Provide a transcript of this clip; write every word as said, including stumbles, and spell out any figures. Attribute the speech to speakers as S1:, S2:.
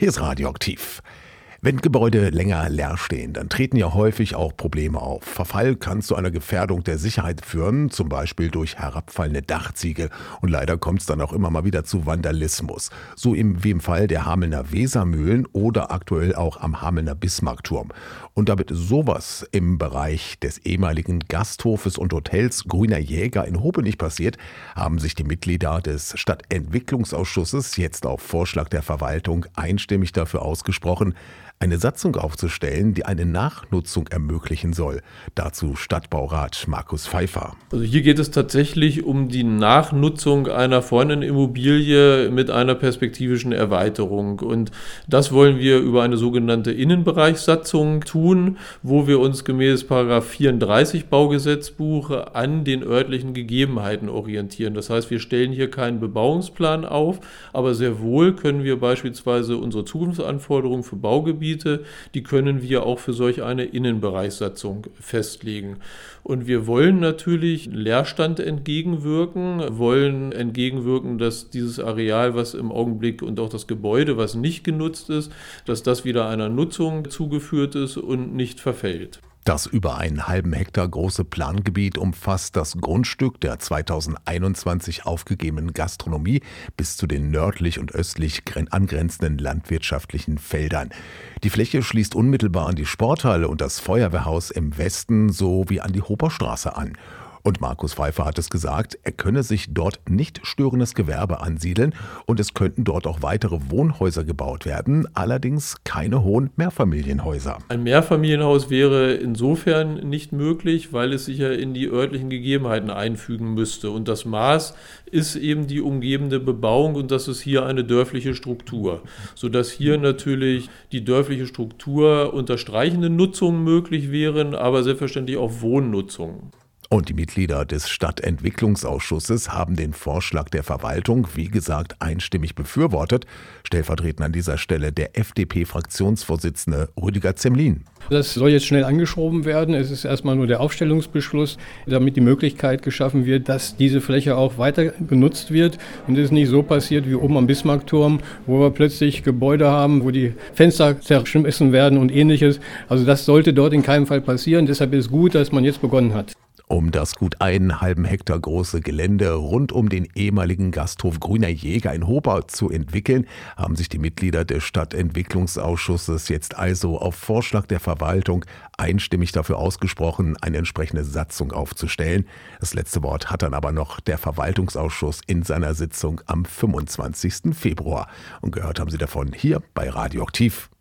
S1: Hier ist Radioaktiv. Wenn Gebäude länger leer stehen, dann treten ja häufig auch Probleme auf. Verfall kann zu einer Gefährdung der Sicherheit führen, zum Beispiel durch herabfallende Dachziegel. Und leider kommt es dann auch immer mal wieder zu Vandalismus. So im, wie im Fall der Hamelner Wesermühlen oder aktuell auch am Hamelner Bismarckturm. Und damit sowas im Bereich des ehemaligen Gasthofes und Hotels Grüner Jäger in Hope nicht passiert, haben sich die Mitglieder des Stadtentwicklungsausschusses jetzt auf Vorschlag der Verwaltung einstimmig dafür ausgesprochen, eine Satzung aufzustellen, die eine Nachnutzung ermöglichen soll. Dazu Stadtbaurat Markus Pfeiffer.
S2: Also hier geht es tatsächlich um die Nachnutzung einer vorhandenen Immobilie mit einer perspektivischen Erweiterung. Und das wollen wir über eine sogenannte Innenbereichssatzung tun, wo wir uns gemäß Paragraph vierunddreißig Baugesetzbuch an den örtlichen Gegebenheiten orientieren. Das heißt, wir stellen hier keinen Bebauungsplan auf, aber sehr wohl können wir beispielsweise unsere Zukunftsanforderungen für Baugebiete, die können wir auch für solch eine Innenbereichssatzung festlegen. Und wir wollen natürlich Leerstand entgegenwirken, wollen entgegenwirken, dass dieses Areal, was im Augenblick und auch das Gebäude, was nicht genutzt ist, dass das wieder einer Nutzung zugeführt ist und nicht verfällt.
S1: Das über einen halben Hektar große Plangebiet umfasst das Grundstück der zweitausendeinundzwanzig aufgegebenen Gastronomie bis zu den nördlich und östlich angrenzenden landwirtschaftlichen Feldern. Die Fläche schließt unmittelbar an die Sporthalle und das Feuerwehrhaus im Westen sowie an die Hoperstraße an. Und Markus Pfeiffer hat es gesagt, er könne sich dort nicht störendes Gewerbe ansiedeln und es könnten dort auch weitere Wohnhäuser gebaut werden, allerdings keine hohen Mehrfamilienhäuser.
S2: Ein Mehrfamilienhaus wäre insofern nicht möglich, weil es sich ja in die örtlichen Gegebenheiten einfügen müsste. Und das Maß ist eben die umgebende Bebauung und das ist hier eine dörfliche Struktur, sodass hier natürlich die dörfliche Struktur unterstreichende Nutzungen möglich wären, aber selbstverständlich auch Wohnnutzungen.
S1: Und die Mitglieder des Stadtentwicklungsausschusses haben den Vorschlag der Verwaltung, wie gesagt, einstimmig befürwortet. Stellvertretend an dieser Stelle der F D P-Fraktionsvorsitzende Rüdiger Zemlin.
S3: Das soll jetzt schnell angeschoben werden. Es ist erstmal nur der Aufstellungsbeschluss, damit die Möglichkeit geschaffen wird, dass diese Fläche auch weiter genutzt wird. Und es ist nicht so passiert wie oben am Bismarckturm, wo wir plötzlich Gebäude haben, wo die Fenster zerschmissen werden und ähnliches. Also das sollte dort in keinem Fall passieren. Deshalb ist es gut, dass man jetzt begonnen hat.
S1: Um das gut einen halben Hektar große Gelände rund um den ehemaligen Gasthof Grüner Jäger in Hopa zu entwickeln, haben sich die Mitglieder des Stadtentwicklungsausschusses jetzt also auf Vorschlag der Verwaltung einstimmig dafür ausgesprochen, eine entsprechende Satzung aufzustellen. Das letzte Wort hat dann aber noch der Verwaltungsausschuss in seiner Sitzung am fünfundzwanzigsten Februar. Und gehört haben Sie davon hier bei Radioaktiv.